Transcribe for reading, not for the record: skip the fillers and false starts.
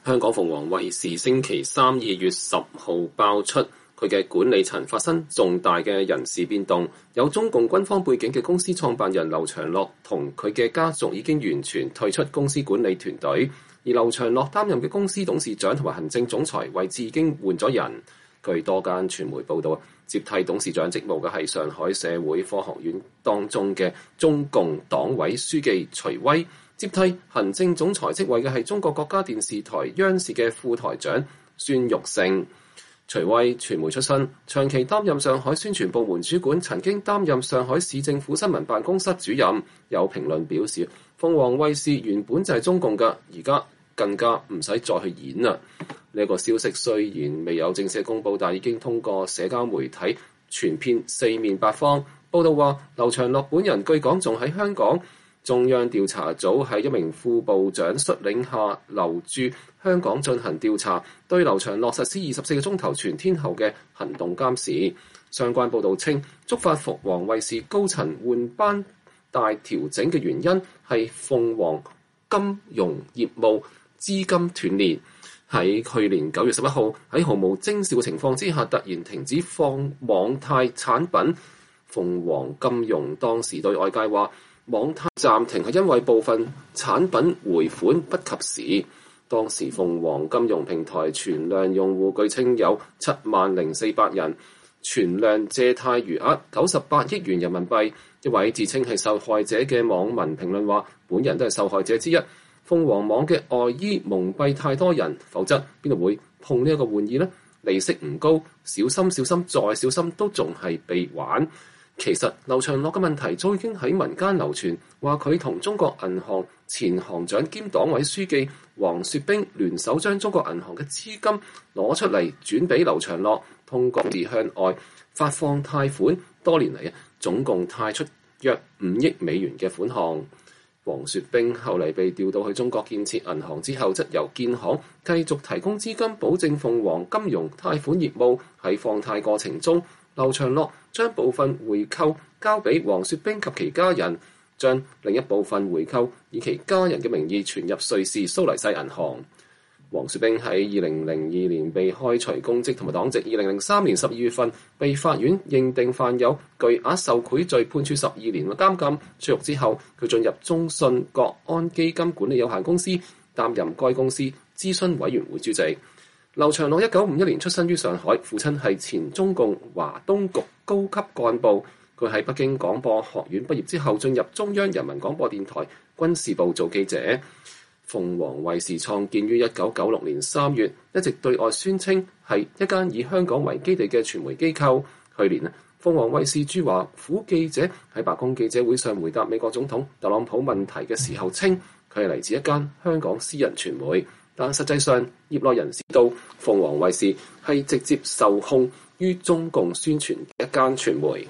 香港鳳凰衛視星期三2月10號爆出佢嘅管理層發生重大嘅人事變動，有中共軍方背景嘅公司創辦人劉長樂同佢嘅家族已經完全退出公司管理團隊，而劉長樂擔任嘅公司董事長同埋行政總裁位置已經換咗人。據多間傳媒報道，接替董事長職務嘅係上海社會科學院當中嘅中共黨委書記徐威，接替行政總裁職位嘅係中國國家電視台央視嘅副台長孫玉勝。徐威傳媒出身，長期擔任上海宣傳部門主管，曾經擔任上海市政府新聞辦公室主任。有評論表示，鳳凰衛視原本就係中共嘅，而家更加唔使再去演啦。呢個消息雖然未有正式公佈，但已經通過社交媒體傳遍四面八方。報道話，劉長樂本人據講仲喺香港，中央調查組喺一名副部長率領下留駐香港進行調查，對劉長樂實施24個鐘頭全天候嘅行動監視。相關報導稱，觸發鳳凰衛視高層換班大調整嘅原因係鳳凰金融業務資金斷裂。喺去年9月11號，喺毫無徵兆嘅情況之下，突然停止放網貸產品。鳳凰金融當時對外界話，網貸暫停係因為部分產品回款不及時。當時鳳凰金融平台存量用戶據稱有70400人，存量借貸餘額98億元人民幣。一位自稱係受害者嘅網民評論話，本人都係受害者之一。鳳凰網嘅外衣蒙蔽太多人，否則邊度會碰呢一個玩意呢？利息唔高，小心小心再小心，都仲係被玩。其實劉長樂嘅問題早已經喺民間流傳，話佢同中國銀行前行長兼黨委書記黃雪冰聯手將中國銀行嘅資金攞出嚟轉俾劉長樂，通過向外發放貸款，多年嚟總共貸出約5億美元嘅款項。黃雪冰後嚟被調到去中國建設銀行之後，則由建行繼續提供資金，保證鳳凰金融貸款業務。喺放貸過程中，劉長樂將部分回扣交俾黃雪冰及其家人，將另一部分回扣以其家人嘅名義存入瑞士蘇黎世銀行。黃雪冰喺2002年被開除公職同埋黨籍，2003年12月份被法院認定犯有巨額受賄罪，判處12年嘅監禁。出獄之後，佢進入中信國安基金管理有限公司，擔任該公司諮詢委員會主席。劉長樂1951年出生於上海，父親係前中共華東局高級幹部。佢喺北京廣播學院畢業之後，進入中央人民廣播電台軍事部做記者。鳳凰衛視創建於1996年3月，一直對外宣稱係一間以香港為基地嘅傳媒機構。去年鳳凰衛視駐華府記者喺白宮記者會上回答美國總統特朗普問題嘅時候，稱佢係嚟自一間香港私人傳媒，但實際上業內人士知道鳳凰衛視係直接受控於中共宣傳嘅一間傳媒。